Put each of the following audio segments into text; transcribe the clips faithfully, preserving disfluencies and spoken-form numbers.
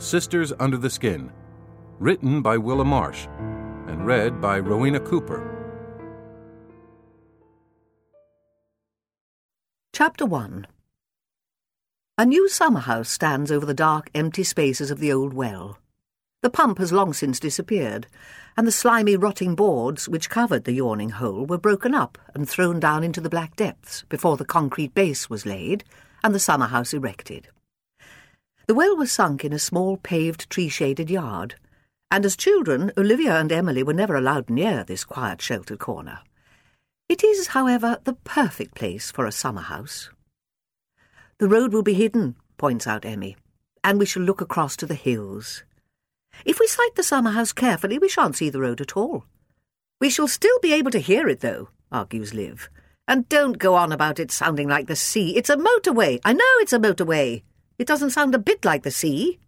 Sisters Under the Skin, written by Willa Marsh and read by Rowena Cooper. Chapter one. A new summer house stands over the dark, empty spaces of the old well. The pump has long since disappeared, and the slimy, rotting boards which covered the yawning hole were broken up and thrown down into the black depths before the concrete base was laid and the summer house erected. The well was sunk in a small, paved, tree-shaded yard, and as children, Olivia and Emily were never allowed near this quiet, sheltered corner. It is, however, the perfect place for a summer house. "The road will be hidden," points out Emmy, "and we shall look across to the hills. If we sight the summer house carefully, we shan't see the road at all." "We shall still be able to hear it, though," argues Liv. "And don't go on about it sounding like the sea. It's a motorway. I know it's a motorway. It doesn't sound a bit like the sea."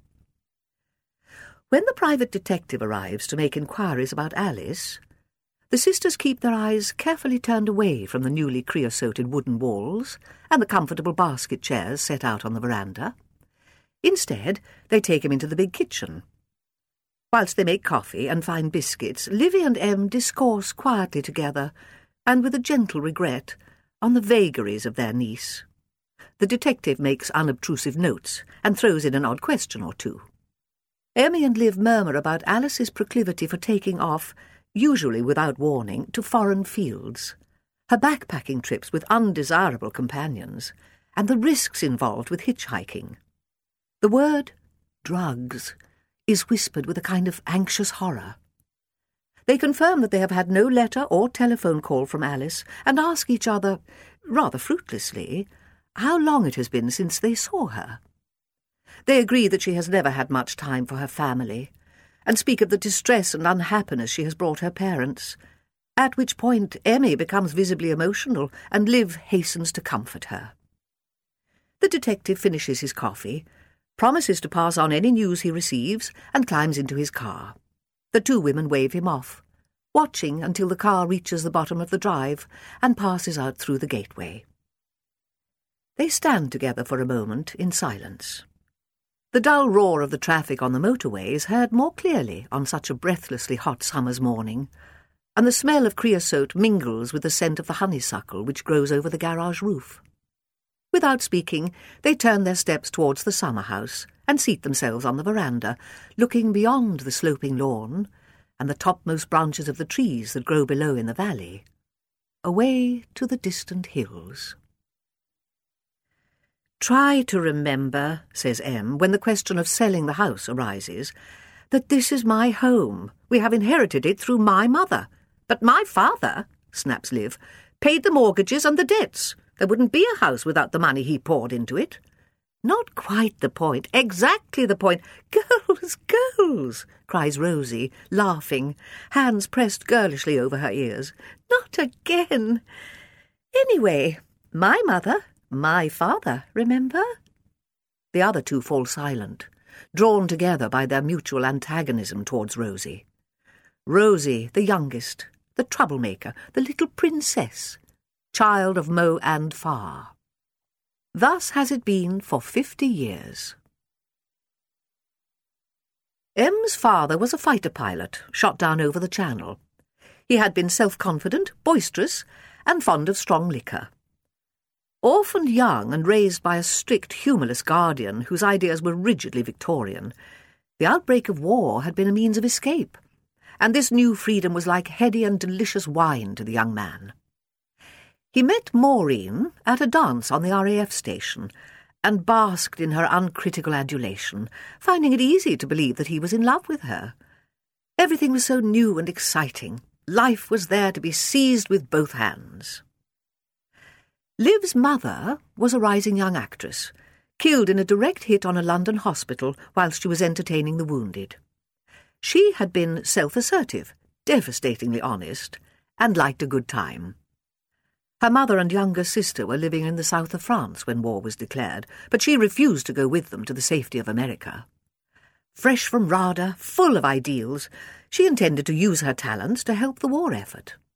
When the private detective arrives to make inquiries about Alice, the sisters keep their eyes carefully turned away from the newly creosoted wooden walls and the comfortable basket chairs set out on the veranda. Instead, they take him into the big kitchen. Whilst they make coffee and find biscuits, Livy and Em discourse quietly together, and with a gentle regret, on the vagaries of their niece. The detective makes unobtrusive notes and throws in an odd question or two. Emmy and Liv murmur about Alice's proclivity for taking off, usually without warning, to foreign fields, her backpacking trips with undesirable companions, and the risks involved with hitchhiking. The word drugs is whispered with a kind of anxious horror. They confirm that they have had no letter or telephone call from Alice and ask each other, rather fruitlessly, how long it has been since they saw her. They agree that she has never had much time for her family, and speak of the distress and unhappiness she has brought her parents, at which point Emmy becomes visibly emotional and Liv hastens to comfort her. The detective finishes his coffee, promises to pass on any news he receives, and climbs into his car. The two women wave him off, watching until the car reaches the bottom of the drive and passes out through the gateway. They stand together for a moment in silence. The dull roar of the traffic on the motorway is heard more clearly on such a breathlessly hot summer's morning, and the smell of creosote mingles with the scent of the honeysuckle which grows over the garage roof. Without speaking, they turn their steps towards the summer house and seat themselves on the veranda, looking beyond the sloping lawn and the topmost branches of the trees that grow below in the valley, away to the distant hills. "Try to remember," says Em, when the question of selling the house arises, "that this is my home. We have inherited it through my mother. But my father," snaps Liv, "paid the mortgages and the debts. There wouldn't be a house without the money he poured into it." "Not quite the point. Exactly the point. Girls, girls," cries Rosie, laughing, hands pressed girlishly over her ears. "Not again. Anyway, my mother, my father, remember?" The other two fall silent, drawn together by their mutual antagonism towards Rosie. Rosie, the youngest, the troublemaker, the little princess, child of Mo and Far. Thus has it been for fifty years. Em's father was a fighter pilot, shot down over the Channel. He had been self-confident, boisterous, and fond of strong liquor. Orphaned young and raised by a strict, humorless guardian whose ideas were rigidly Victorian, the outbreak of war had been a means of escape, and this new freedom was like heady and delicious wine to the young man. He met Maureen at a dance on the R A F station and basked in her uncritical adulation, finding it easy to believe that he was in love with her. Everything was so new and exciting. Life was there to be seized with both hands. Liv's mother was a rising young actress, killed in a direct hit on a London hospital whilst she was entertaining the wounded. She had been self-assertive, devastatingly honest, and liked a good time. Her mother and younger sister were living in the south of France when war was declared, but she refused to go with them to the safety of America. Fresh from RADA, full of ideals, she intended to use her talents to help the war effort.